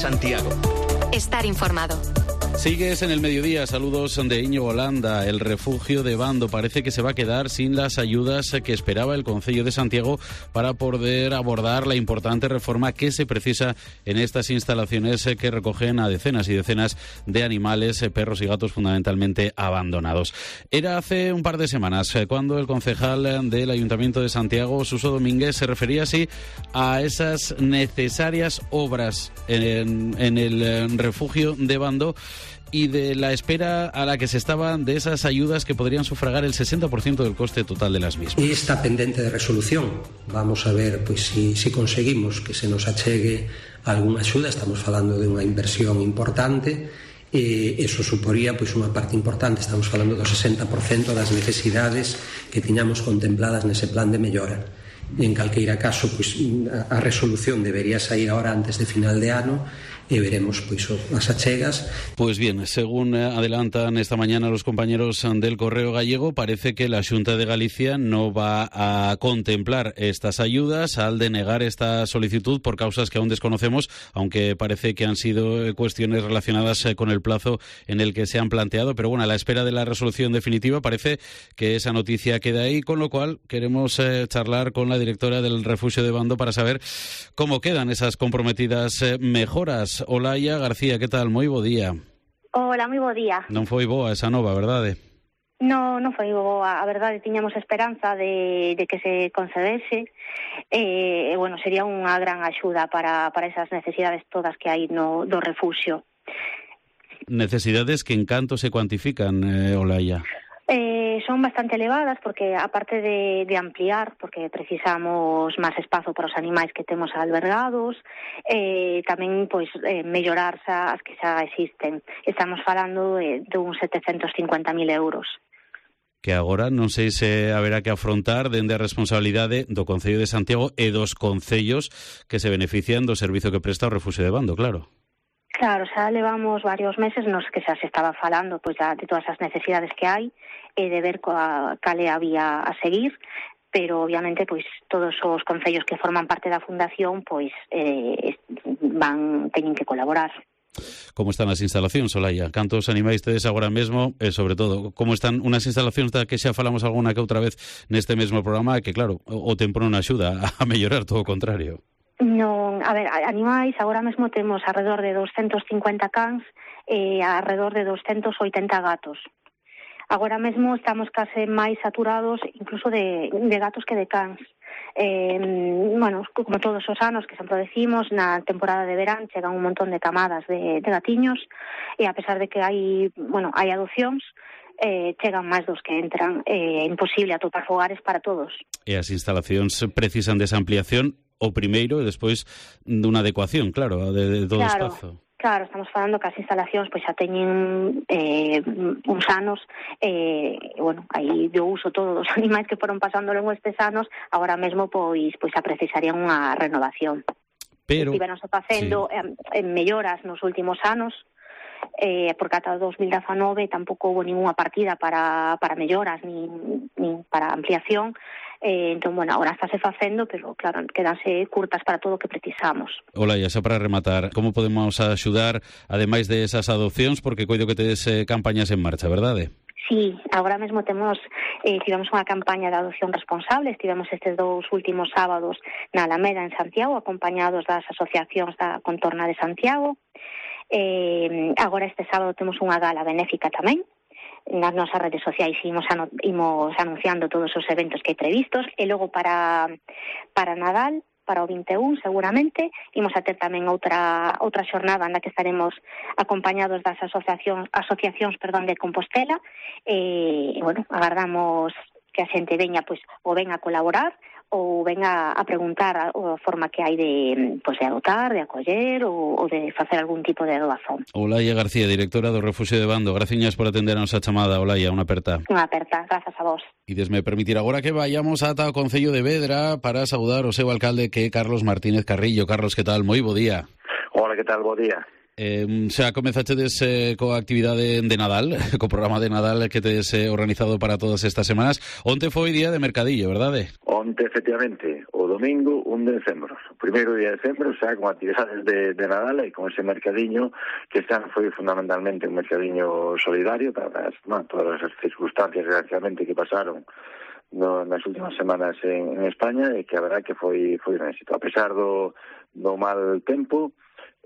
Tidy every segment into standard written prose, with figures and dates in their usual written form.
Santiago. Estar informado. Sigues en el mediodía. Saludos de Íñigo Holanda. El refugio de Bando parece que se va a quedar sin las ayudas que esperaba el Concello de Santiago para poder abordar la importante reforma que se precisa en estas instalaciones que recogen a decenas y decenas de animales, perros y gatos fundamentalmente abandonados. Era hace un par de semanas cuando el concejal del Ayuntamiento de Santiago, Suso Domínguez, se refería así a esas necesarias obras en el refugio de Bando y de la espera a la que se estaban de esas ayudas que podrían sufragar el 60% del coste total de las mismas. Está pendente de resolución. Vamos a ver si conseguimos que se nos achegue algunha axuda. Estamos falando de unha inversión importante. Eso suporía unha parte importante. Estamos falando do 60% das necesidades que tiñamos contempladas nese plan de mellora. En calqueira caso, a resolución debería sair ahora antes de final de ano e veremos as achegas. Pues bien, según adelantan esta mañana los compañeros del Correo Gallego, parece que la Xunta de Galicia no va a contemplar estas ayudas al denegar esta solicitud por causas que aún desconocemos, aunque parece que han sido cuestiones relacionadas con el plazo en el que se han planteado, pero bueno, a la espera de la resolución definitiva parece que esa noticia queda ahí, con lo cual queremos charlar con la directora del refugio de Bando para saber cómo quedan esas comprometidas mejoras. Olaia García, que tal? Moi bo día. Hola, moi bo día. Non foi boa esa nova, verdade? Non foi boa, a verdade, tiñamos esperanza de que se concedese, bueno, sería unha gran axuda para esas necesidades todas que hai do refuxio. Necesidades que en canto se cuantifican, Olaia? Son bastante elevadas porque, aparte de ampliar, porque precisamos máis espazo para os animais que temos albergados, tamén mellorar as que xa existen. Estamos falando de uns 750.000 euros. Que agora non sei se haberá que afrontar dende a responsabilidade do Concello de Santiago e dos concellos que se benefician do servizo que presta o refugio de Bando, claro. Claro, xa levamos varios meses nos que xa se estaba falando de todas as necesidades que hai e de ver cale a vía a seguir, pero obviamente todos os concellos que forman parte da fundación teñen que colaborar. Como están as instalacións, Olaia? Cantos animais tedes agora mesmo e, sobre todo, como están unhas instalacións da que xa falamos alguna que outra vez neste mesmo programa, que claro, o tempo non axuda a mellorar, todo o contrario. Non, a ver, animais, agora mesmo temos alrededor de 250 cans e alrededor de 280 gatos. Agora mesmo estamos case máis saturados incluso de gatos que de cans. Bueno, como todos os anos que sempre decimos, na temporada de verán chegan un montón de camadas de gatiños e a pesar de que hai adopcións, chegan máis dos que entran. É imposible atopar fogares para todos. E as instalacións precisan desa ampliación o primeiro e despois dunha adecuación, claro, de todo o espazo. Claro, estamos falando que as instalacións xa teñen uns anos, aí de uso todos os animais que foron pasándolo en estes anos, agora mesmo xa precisarían unha renovación. Pero estiveronse facendo melloras nos últimos anos, porque ata 2019 tampouco houve ninguna partida para melloras nin para ampliación. Entón, agora estáse facendo, pero claro, quedanse curtas para todo o que precisamos. Olaia, xa para rematar, como podemos axudar, ademais de esas adopcións, porque coido que tedes campañas en marcha, verdade? Sí, agora mesmo tivemos unha campaña de adopción responsable. Estivemos estes 2 últimos sábados na Alameda, en Santiago, acompañados das asociacións da contorna de Santiago. Agora este sábado temos unha gala benéfica tamén. Nas nosas redes sociais imos anunciando todos os eventos que hai previstos, e logo para Nadal, para o 21 seguramente, imos a ter tamén outra xornada na que estaremos acompañados das asociacións de Compostela, e agardamos que a xente veña ou venga a colaborar ou venga a preguntar a forma que hai de adotar, de acoller ou de facer algún tipo de doazón. Olaia García, directora do Refugio de Bando, graciñas por atender a nosa chamada. Olaia, unha aperta. Unha aperta, grazas a vos. E desme permitir agora que vayamos ata o Concello de Vedra para saudar o seu alcalde, que é Carlos Martínez Carrillo. Carlos, que tal? Moi bo día. Hola, que tal? Bo día. Xa comezachedes coa actividade de Nadal, co programa de Nadal que tedes organizado para todas estas semanas. Onte foi día de mercadillo, verdade? Onte, efectivamente, o domingo 1 de decembro. O primeiro día de decembro, xa con actividades de Nadal e con ese mercadiño que xa foi fundamentalmente un mercadiño solidario para todas as circunstancias, desgraciadamente, que pasaron nas últimas semanas en España, e que a verdad que foi un éxito. A pesar do mal tempo,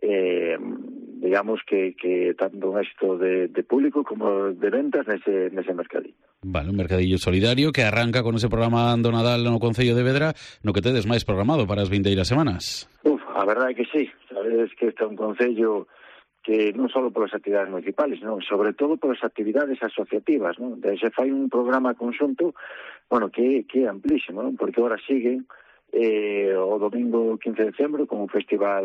digamos que tanto un éxito de público como de ventas nese mercadillo. Vale, un mercadillo solidario que arranca con ese programa do Nadal no Concello de Vedra, no que tedes máis programado para as vindeiras semanas. A verdade é que sí, sabedes que este é un concello que non só polas actividades municipales, non, sobre todo polas actividades asociativas, non? Se fai un programa conxunto, que é amplísimo, non? Porque agora siguen o domingo 15 de decembro con un festival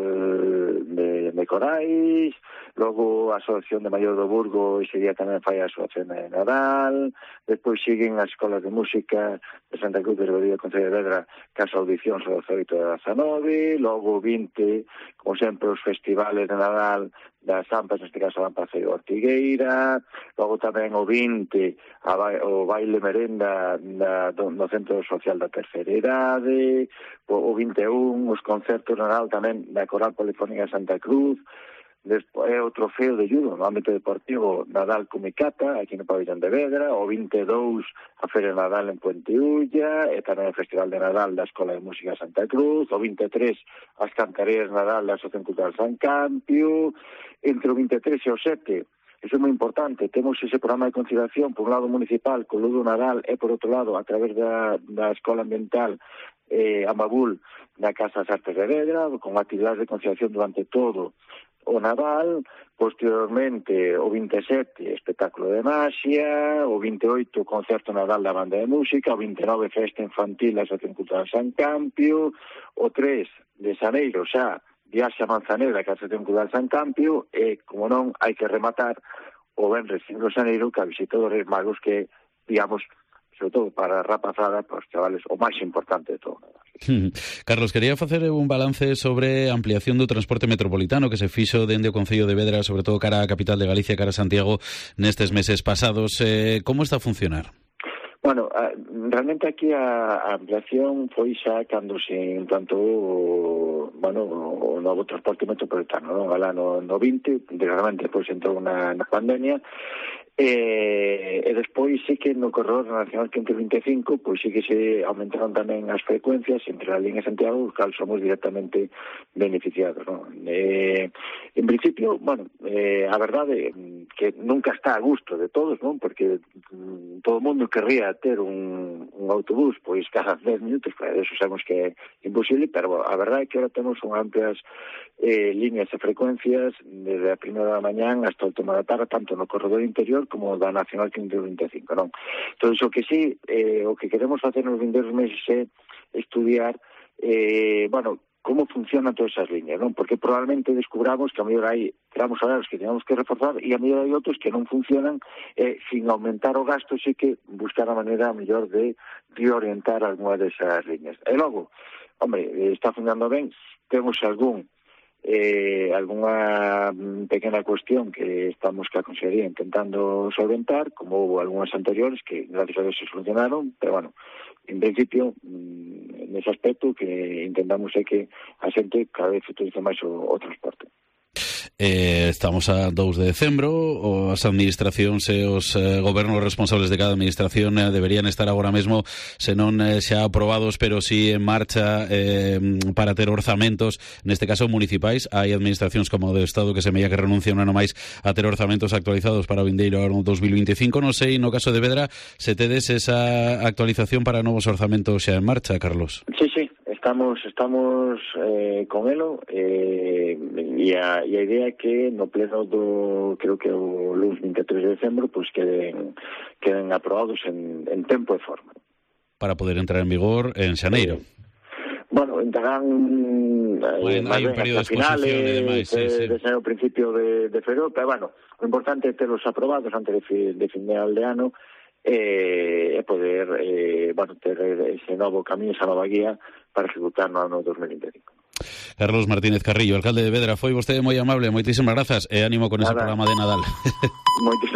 de corais, logo a Asociación de Maior do Burgo ese día tamén fai a Asociación de Nadal, despois siguen as escolas de música de Santa Cruz de Ribadeo, Concello de Vedra, Casa Audicións o 18 e 19, logo 20, como sempre, os festivales de Nadal das AMPAs, neste caso a AMPA Ceo Ortigueira, logo tamén o 20 o baile merenda no Centro Social da Terceira Idade, o 21 os concertos de Nadal tamén da Coral Polifónica Santa Cruz, despois é o trofeo de judo no ámbito deportivo Nadal Kumikata aquí no Pabellón de Vedra, o 22 a Feria de Nadal en Puente Ulla, e tamén o Festival de Nadal da Escola de Música Santa Cruz, o 23 as Cantareas Nadal da Asociación Cultural San Campio, entre o 23 e o 7, eso é moi importante, temos ese programa de conciliación por un lado municipal, con Ludo Nadal, e por outro lado a través da Escola Ambiental Ambabul na Casa das Artes de Vedra, con actividades de conciliación durante todo o Nadal, posteriormente o 27 espectáculo de maxia, o 28 concerto Nadal da banda de música, o 29 festa infantil da Asociación Cultural San Campio, o 3 de xaneiro xa viaxe a Manzaneda que a Asociación Cultural San Campio, e, como non, hai que rematar o venres 5 de xaneiro que a visita dos Reis Magos, que, digamos, sobre todo para a rapazada, para os chavales, o máis importante de todo. Carlos, quería facer un balance sobre a ampliación do transporte metropolitano que se fixo dende o Concello de Vedra, sobre todo cara á capital de Galicia, cara a Santiago, nestes meses pasados. Como está a funcionar? Bueno, realmente aquí a ampliación foi xa cando se implantou o novo transporte metropolitano, non? Alá no 20, realmente depois entrou na pandemia, e despois sí que no corredor nacional 525 pois sí que se aumentaron tamén as frecuencias entre a línea Santiago, os cal somos directamente beneficiados, non? En principio, a verdade que nunca está a gusto de todos, non? Porque todo o mundo querría ter un autobús pois cada 10 minutos, para eso sabemos que é imposible, pero a verdade é que ahora temos unhas amplias líneas e frecuencias desde a primeira da mañán hasta o última da tarde, tanto no corredor interior como da Nacional 525, non? Entón, o que sí, o que queremos facer nos vindeiros meses é estudiar, como funcionan todas esas líneas, non? Porque probablemente descubramos que a mellor hai tramos horarios que tenemos que reforzar e a mellor hai outros que non funcionan, sin aumentar o gasto, sí que buscar a maneira mellor de reorientar algunha desas líneas. E logo, está funcionando ben, temos algunha pequena cuestión que estamos que a Consellería intentando solventar, como houve algunhas anteriores que gracias a Dios se solucionaron, pero en principio nese aspecto que intentamos é que a xente cada vez utilice máis o transporte. Estamos a 2 de decembro, as administracións e os gobernos responsables de cada administración deberían estar agora mesmo, se non xa aprobados, pero si en marcha para ter orzamentos, neste caso municipais. Hai administracións como o do Estado que se media que renuncian un ano máis a ter orzamentos actualizados para o vindeiro ano 2025. Non sei, no caso de Vedra, se tedes esa actualización para novos orzamentos xa en marcha, Carlos. Sí, estamos con elo, e a idea é que no pleno creo que o lunes 23 de decembro pois queden aprobados en tempo e forma. Para poder entrar en vigor en xaneiro. Entrarán hai un período de exposición e demais, de ser o principio de febrero, pero o importante é terlos aprobados antes de final de ano, e poder ter ese novo camiño, esa nova guía para ejecutar no ano 2025. Carlos Martínez Carrillo, alcalde de Vedra, foi vostede moi amable, moitísimas grazas e ánimo con ese programa de Nadal.